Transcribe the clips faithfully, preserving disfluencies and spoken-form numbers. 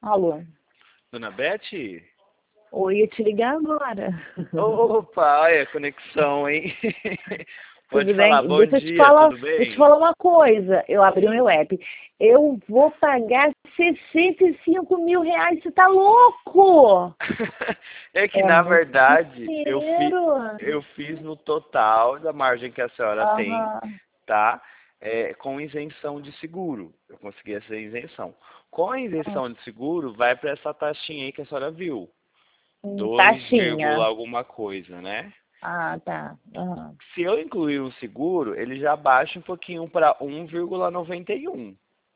Alô? Dona Beth? Oi, ia te ligar agora. Opa, olha a conexão, hein? Pode Tudo falar, bem? bom Deixa eu te dia, falar, tudo deixa eu te bem? falar uma coisa. Eu abri o meu app. Eu vou pagar sessenta e cinco mil reais. Você tá louco? É que, É na muito verdade, eu, fi, dinheiro. eu fiz no total da margem que a senhora tem, Aham. tá? É, com isenção de seguro. Eu consegui essa isenção. Com a Ah, isenção de seguro, vai para essa taxinha aí que a senhora viu. hum, dois, taxinha. alguma coisa, né? Ah, tá. Aham. Se eu incluir o seguro, ele já baixa um pouquinho para um vírgula noventa e um.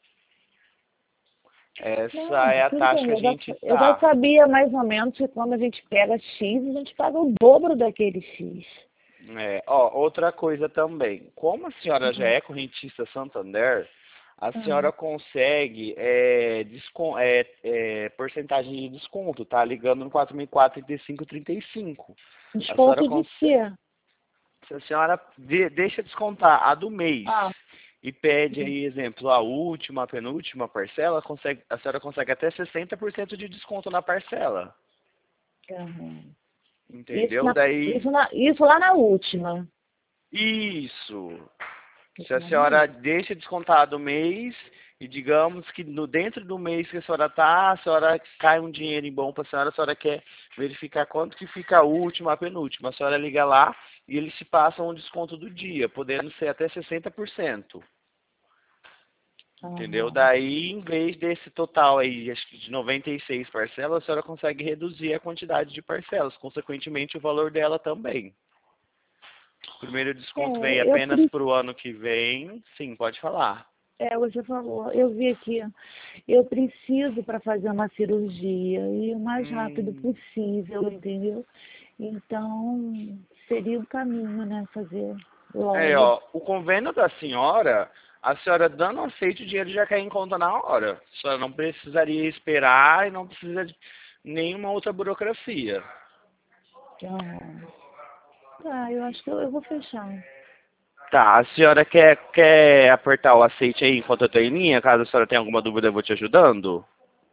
Não, Essa é a tudo taxa bem. que a Eu já, gente eu já tá. sabia mais ou menos que quando a gente pega X, a gente paga o dobro daquele X. É, ó, outra coisa também. Como a senhora já Hum, é correntista Santander, a senhora hum. consegue é, descon é, é, porcentagem de desconto, tá? Ligando no quatro mil e quatro, trinta e cinco, trinta e cinco. A senhora Desconto de consegue. quê? Se a senhora de, deixa descontar a do mês Ah, e pede aí, exemplo, a última, a penúltima parcela, consegue, a senhora consegue até sessenta por cento de desconto na parcela. aham. Isso, Entendeu? na, Daí, isso, na, isso lá na última. isso. Se Isso a lá na senhora última. deixa descontado o mês e digamos que no, dentro do mês que a senhora tá, a senhora cai um dinheiro bom para a senhora, a senhora quer verificar quanto que fica a última, a penúltima. A senhora liga lá e eles se passam um desconto do dia, podendo ser até sessenta por cento. Entendeu? Aham. Daí, em vez desse total aí, acho que de noventa e seis parcelas, a senhora consegue reduzir a quantidade de parcelas, consequentemente o valor dela também. O primeiro desconto vem É, eu, apenas pre- para o ano que vem. Sim, pode falar. é, você falou, eu vi aqui, eu preciso para fazer uma cirurgia e o mais rápido Hum, possível, entendeu? Então, seria o caminho, né, fazer é, logo. ó, o convênio da senhora, a senhora dando aceite, o dinheiro já cai em conta na hora. A senhora não precisaria esperar e não precisa de nenhuma outra burocracia. Aham. Tá, eu acho que eu, eu vou fechar. Tá, a senhora quer, quer apertar o aceite aí enquanto eu tô em linha? Caso a senhora tenha alguma dúvida, eu vou te ajudando.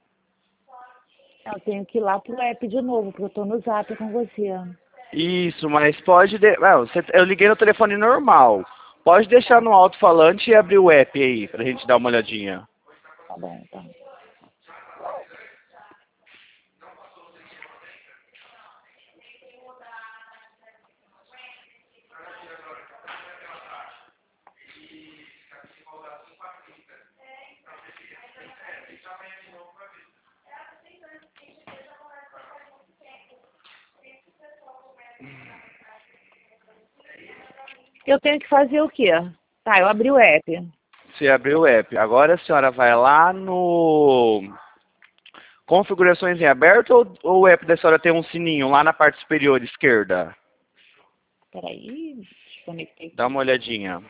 Eu tenho que ir lá pro app de novo, porque eu tô no Zap com você. Isso, mas pode... De... Não, você- eu liguei no telefone normal. Pode deixar Tá, no alto-falante e abrir o app aí, pra gente dar uma olhadinha. tá bom, tá. Eu tenho que fazer o quê? Tá, eu abri o app. Você abriu o app. Agora a senhora vai lá no... Configurações em aberto ou, ou o app da senhora tem um sininho lá na parte superior esquerda? Peraí, desconectei Dá tudo. uma olhadinha.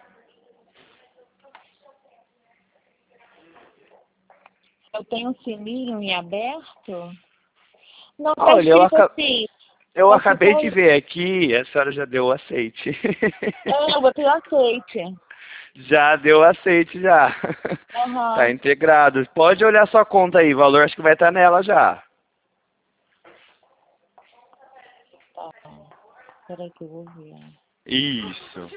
Eu tenho um sininho em aberto? Não, tá Olha, eu, escrito aca... assim. eu Tá escrito, acabei de ver aqui, a senhora já deu o aceite. é, eu botei o aceite. Já deu aceite já. Tá Aham. integrado. Pode olhar sua conta aí, o valor acho que vai estar nela já. Tá, peraí que eu vou ver. Isso.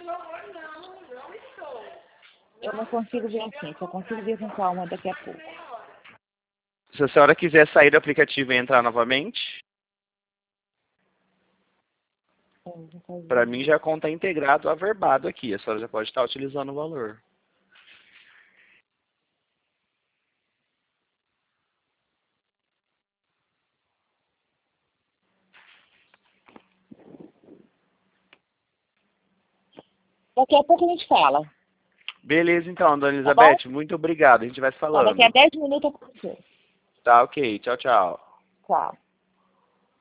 Eu não consigo ver assim, só consigo ver com calma daqui a pouco. Se a senhora quiser sair do aplicativo e entrar novamente, É, eu vou fazer. para mim já conta integrado averbado aqui. A senhora já pode estar utilizando o valor. Daqui a pouco a gente fala, Beleza então, dona tá bom? Elizabeth, muito obrigado. A gente vai se Tá, daqui a falando. dez minutos eu consigo. Tá ok. Tchau, tchau. Tchau.